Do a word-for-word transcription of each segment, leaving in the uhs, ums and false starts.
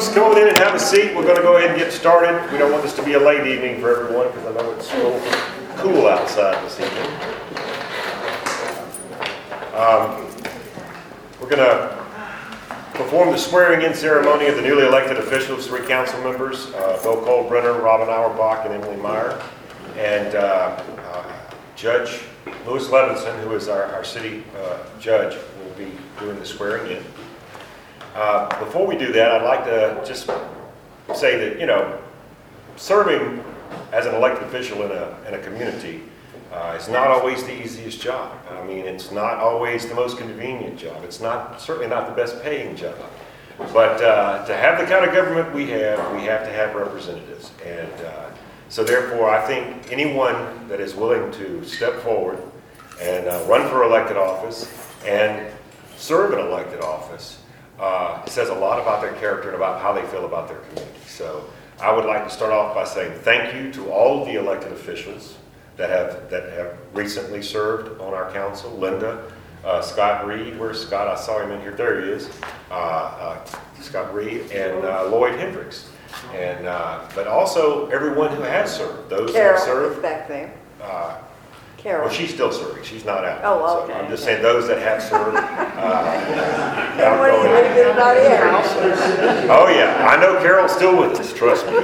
folks, come on in and have a seat. We're going to go ahead and get started. We don't want this to be a late evening for everyone because I know it's still cool outside this evening. Um, we're going to perform the swearing-in ceremony of the newly elected officials, three council members, uh, Bill Colbrenner, Robin Auerbach, and Emily Meyer. And uh, uh, Judge Louis Levinson, who is our, our city uh, judge, will be doing the swearing-in. Uh, before we do that, I'd like to just say that, you know, serving as an elected official in a, in a community uh, is not always the easiest job. I mean, it's not always the most convenient job. It's not certainly not the best paying job. But uh, to have the kind of government we have, we have to have representatives. And uh, so therefore, I think anyone that is willing to step forward and uh, run for elected office and serve an elected office Uh, says a lot about their character and about how they feel about their community. So I would like to start off by saying thank you to all of the elected officials that have that have recently served on our council. Linda, uh, Scott Reed, where's Scott? I saw him in here. There he is. Uh, uh, Scott Reed and uh, Lloyd Hendricks. And uh, but also everyone who has served. Those Carol who have served. is back there. Uh, Carol. Well, she's still serving. She's not out. Oh, okay. So I'm just saying those that have served. Uh, And what do you leave everybody else? Oh yeah, I know Carol's still with us, trust me.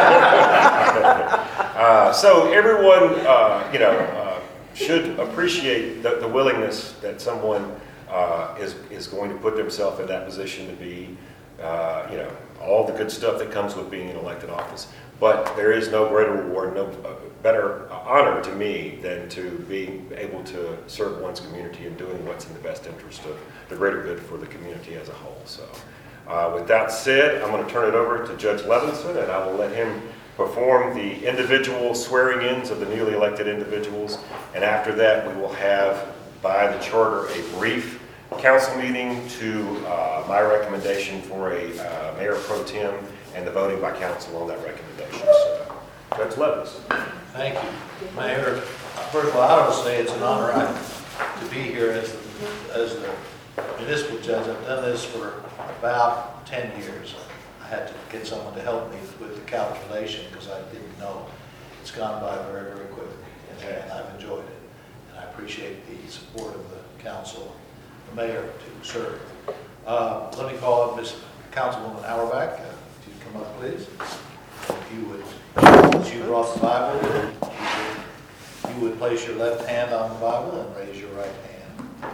uh, so everyone, uh, you know, uh, should appreciate the, the willingness that someone uh, is, is going to put themselves in that position to be, uh, you know, all the good stuff that comes with being in elected office. But there is no greater reward, no uh, better honor to me than to be able to serve one's community and doing what's in the best interest of the greater good for the community as a whole. So uh, with that said, I'm going to turn it over to Judge Levinson, and I will let him perform the individual swearing-ins of the newly elected individuals. And after that, we will have, by the charter, a brief council meeting to uh, my recommendation for a uh, mayor pro tem and the voting by council on that recommendation. So, Judge Levinson. Thank you, Mayor. First of all, I want to say it's an honor I, to be here as the, as the municipal judge. I've done this for about ten years. I had to get someone to help me with the calculation because I didn't know. It's gone by very, very quickly, and, and I've enjoyed it. And I appreciate the support of the council, the mayor, to serve. Uh, let me call up Miz Councilwoman Auerbach. Uh, if you come up, please. If you would. Since you brought the Bible, you would, you would place your left hand on the Bible and raise your right hand.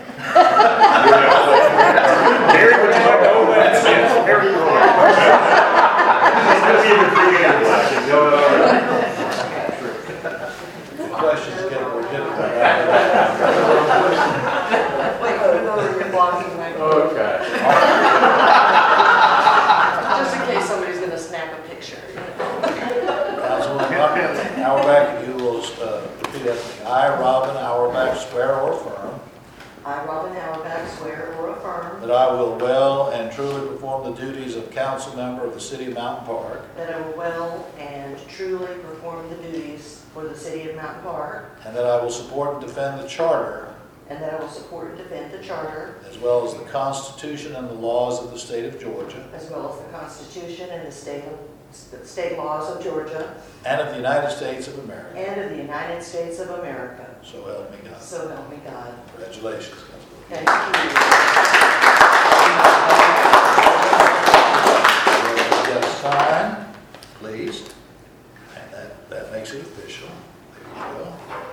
Harry, would you like to hold that? Yes, Harry, you're on. The questions get legitimate. Wait, put it over your blocking right now. Okay. Just in case somebody's going to snap a picture. Councilwoman Auerbach, you will uh, repeat after me. I, Robin Auerbach, swear or affirm I, Robin Auerbach, swear or affirm that I will well and truly perform the duties of council member of the City of Mountain Park, that I will well and truly perform the duties for the City of Mountain Park, and that I will support and defend the Charter and that I will support and defend the Charter, as well as the Constitution and the laws of the state of Georgia as well as the Constitution and the state of, the state laws of Georgia and of the United States of America. and of the United States of America. So help me God. So help me God. Congratulations, Councilwoman. Thank you. Just sign, please. And that, that makes it official. There you go.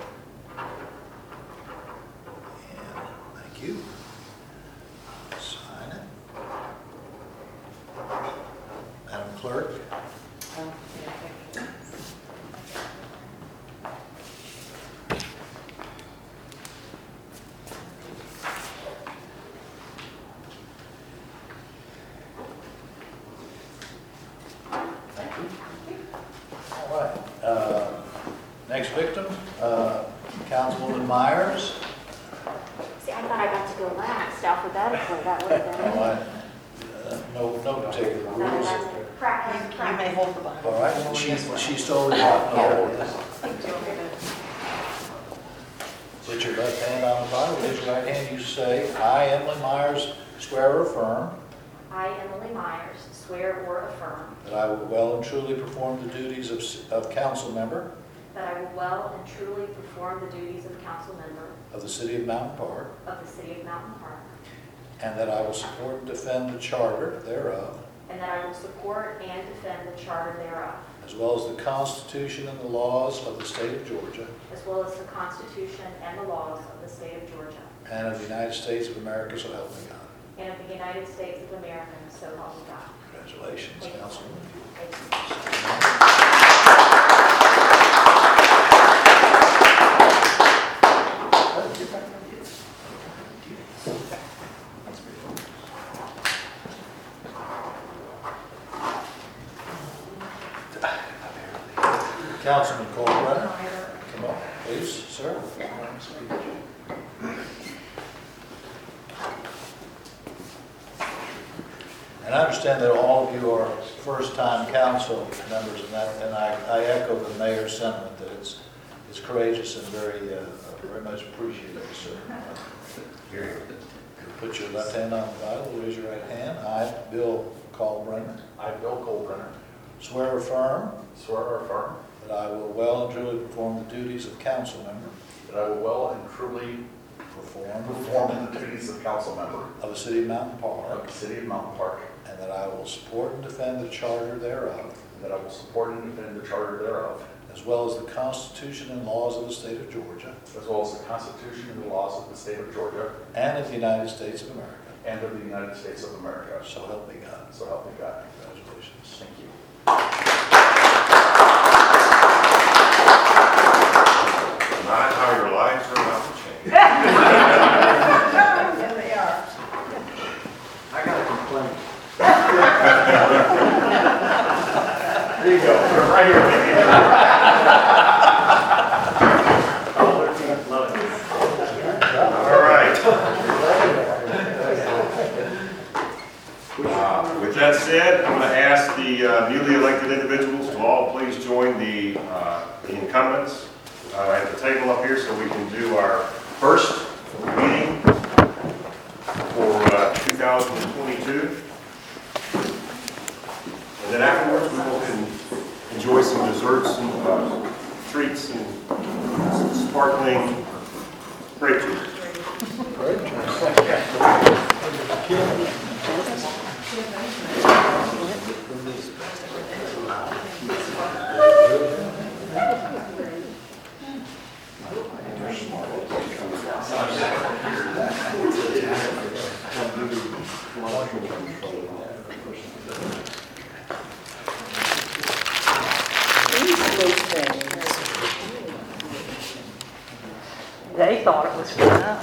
And thank you. Sign it. Madam Clerk. Um, yeah, thank you. All right. Uh, Next victim, uh, Councilwoman Myers. See, I thought I got to go last alphabetically. That would have been. Oh, I- uh, No, no particular No, rules. that's practice, You may practice. hold the Bible. All right, she, she stole it. Oh, put your left hand on the Bible, raise your right hand, you say, I, Emily Myers, swear or affirm I, Emily Myers, swear or affirm that I will well and truly perform the duties of, of council member that I will well and truly perform the duties of council member of the City of Mountain Park, of the City of Mountain Park, and that I will support and defend the charter thereof, and that I will support and defend the charter thereof, as well as the Constitution and the laws of the state of Georgia as well as the Constitution and the laws of the state of Georgia, and of the United States of America, so help me God. and of the United States of America, so help me God. Congratulations, Thank you. Councilman. Thank you. Councilman Cole Brenner, come on, please, sir. And I understand that all of you are first-time council members, and that, and I, I echo the mayor's sentiment that it's, it's courageous and very, uh, very much appreciated, sir. Here, put your left hand on the Bible, raise your right hand. I, Bill Colbrenner, I, Bill Colbrenner, swear or affirm swear or affirm that I will well and truly perform the duties of council member that I will well and truly perform perform the duties of council member of the City of Mountain of Park, the City of Mountain Park, and that I will support and defend the charter thereof, and that I will support and defend the charter thereof, as well as the Constitution and laws of the state of Georgia as well as the Constitution and the laws of the state of Georgia and of the United States of America. and of the United States of America. So help me God. So help me God. Congratulations. Thank you. Not how your lives are about to change. Yeah, they are. I got a complaint. There you go, right here. All right. Uh, With that said, I'm going to ask the uh, newly elected individuals to all please join the uh, the incumbents uh, at the table up here so we can do our first meeting for uh, two thousand twenty-two. And then afterwards, we will en- enjoy some desserts and uh, treats and sparkling grape juice. They thought it was fun.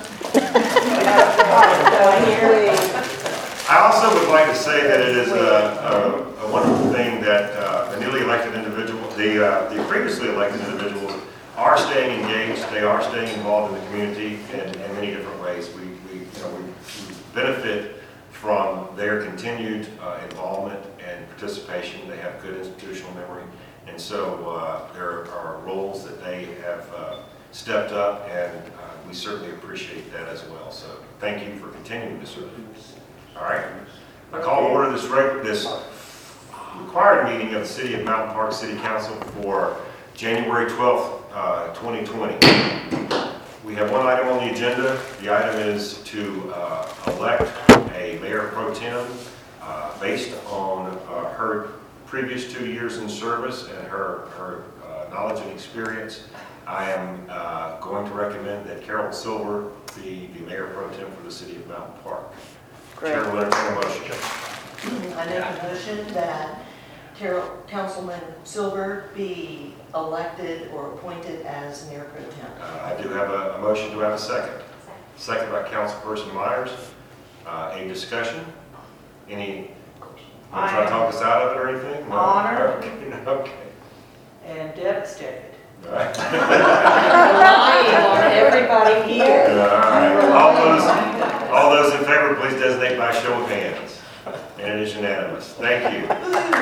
I also would like to say that it is a, a, a wonderful thing that uh, the newly elected individuals, the, uh, the previously elected individuals are staying engaged, they are staying involved in the community in, in many different ways. We, we, you know, we, we benefit from their continued uh, involvement and participation. They have good institutional memory. And so uh, there are roles that they have uh, stepped up, and uh, we certainly appreciate that as well. So thank you for continuing to serve. All right. I call to order this, reg- this required meeting of the City of Mountain Park City Council for January twelfth, uh, twenty twenty. We have one item on the agenda. The item is to uh, elect a mayor pro tem uh, based on uh, her previous two years in service and her, her uh, knowledge and experience. I am uh, going to recommend that Carol Silver be the mayor pro tem for the City of Mountain Park. Great. Chair will entertain a motion. I make a motion that Carol, Councilman Silver be elected or appointed as mayor pro tem. Uh, I do have a, a motion. Do I have a second? Second by Councilperson Myers. Uh, any discussion? Any, want to try to talk us out of it or anything? No? Honored. Okay. Okay. And devastated. All right. Relying on everybody here. All right. All those, all those in favor, please designate by show of hands. And it is unanimous. Thank you.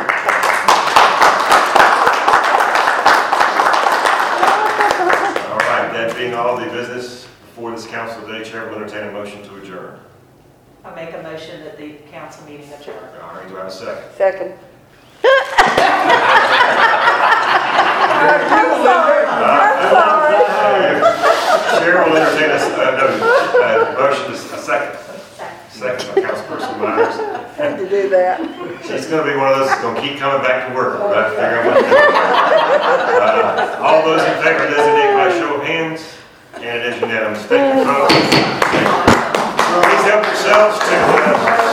All right, that being all the business before this council today, Chair will entertain a motion to adjourn. I make a motion that the council meeting adjourn. All right, do I have a second? Second. Chair will entertain a, uh, no, uh, motion, is a second. Second by Councilperson Myers. Had to do that. She's gonna be one of those that's gonna keep coming back to work. We're about to figure out what to do. Uh, All those in favor designate by show of hands, and it is unanimous. Thank you, folks. Please help yourselves to, uh,